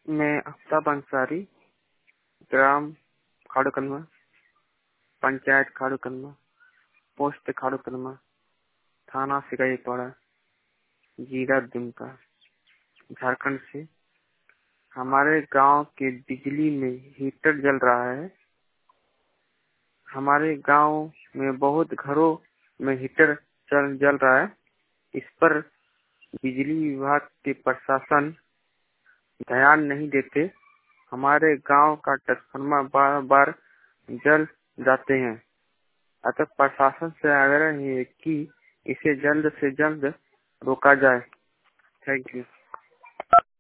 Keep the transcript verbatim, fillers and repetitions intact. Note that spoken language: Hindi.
मैं आफ्ताब अंसारी, ग्राम खाड़ूकलमा, पंचायत खाड़ूकलमा, पोस्ट खाड़ूकलमा, थाना सिकाईपाड़ा, जिला दुमका, झारखंड से। हमारे गांव के बिजली में हीटर जल रहा है। हमारे गांव में बहुत घरों में हीटर चल जल रहा है। इस पर बिजली विभाग के प्रशासन ध्यान नहीं देते। हमारे गांव का ट्रांसफार्मर बार बार जल जाते हैं। अतः प्रशासन से आग्रह है कि इसे जल्द से जल्द रोका जाए। Thank you.